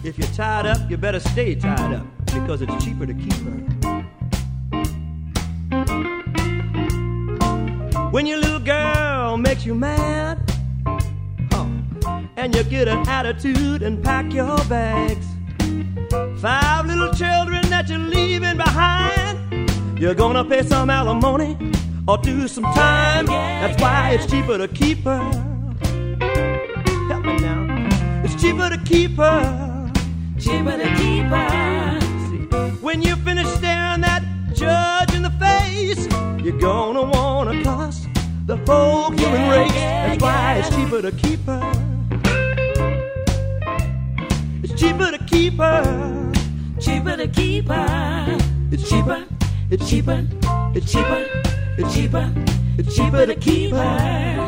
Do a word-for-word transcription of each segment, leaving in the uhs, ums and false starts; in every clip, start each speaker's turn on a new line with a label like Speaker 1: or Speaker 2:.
Speaker 1: If you're tied up, you better stay tied up, because it's cheaper to keep her. When your little girl makes you mad, huh, and you get an attitude and pack your bags, five little children that you're leaving behind, you're gonna pay some alimony or do some time. That's why it's cheaper to keep her. Help me now. It's cheaper to keep her.
Speaker 2: Cheaper to keep her.
Speaker 1: See, when you finish staring that judge in the face, you're gonna wanna cuss the whole human
Speaker 2: yeah,
Speaker 1: race.
Speaker 2: Yeah,
Speaker 1: That's why
Speaker 2: yeah.
Speaker 1: it's cheaper to keep her. It's cheaper to keep her.
Speaker 2: Cheaper to keep her. It's cheaper. It's cheaper. It's cheaper. It's cheaper. It's cheaper to keep her.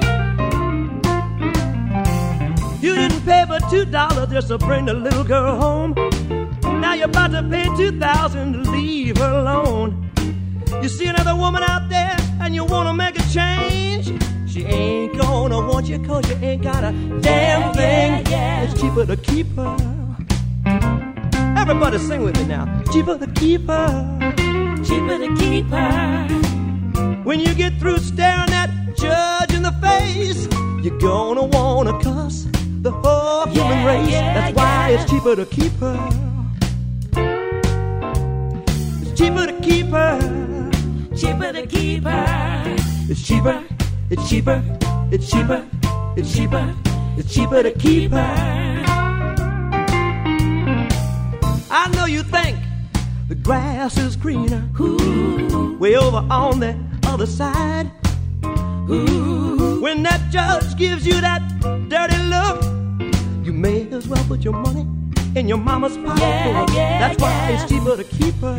Speaker 1: You didn't pay but two dollars just to bring the little girl home. Now you're about to pay two thousand to leave her alone. You see another woman out there and you wanna make a change. She ain't gonna want you 'cause you ain't got a damn thing.
Speaker 2: Yeah, yeah.
Speaker 1: It's cheaper to keep her. Everybody sing with me now. Cheaper to keep her.
Speaker 2: Cheaper to keep her.
Speaker 1: When you get through staring that judge in the face, you're gonna wanna cuss the whole human
Speaker 2: yeah,
Speaker 1: race.
Speaker 2: Yeah,
Speaker 1: That's why
Speaker 2: yeah.
Speaker 1: it's cheaper to keep her. It's cheaper to keep her.
Speaker 2: Cheaper to keep her.
Speaker 1: It's cheaper. It's cheaper. It's cheaper. It's cheaper. It's cheaper to keep her. I know you think the grass is greener
Speaker 2: Ooh.
Speaker 1: way over on the other side.
Speaker 2: Ooh.
Speaker 1: When that judge gives you that dirty look, you may as well put your money in your mama's pocketbook.
Speaker 2: Yeah, yeah,
Speaker 1: That's why
Speaker 2: yeah.
Speaker 1: it's cheaper to keep her.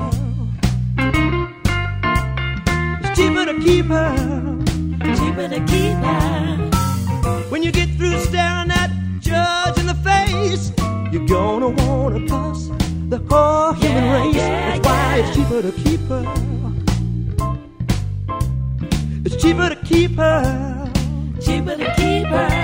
Speaker 1: It's cheaper to keep her.
Speaker 2: Cheaper to keep her.
Speaker 1: When you get through staring that judge in the face, you're gonna wanna cuss the whole human
Speaker 2: Yeah,
Speaker 1: race.
Speaker 2: yeah,
Speaker 1: That's why
Speaker 2: yeah.
Speaker 1: it's cheaper to keep her. It's cheaper to keep her.
Speaker 2: Cheaper to keep her.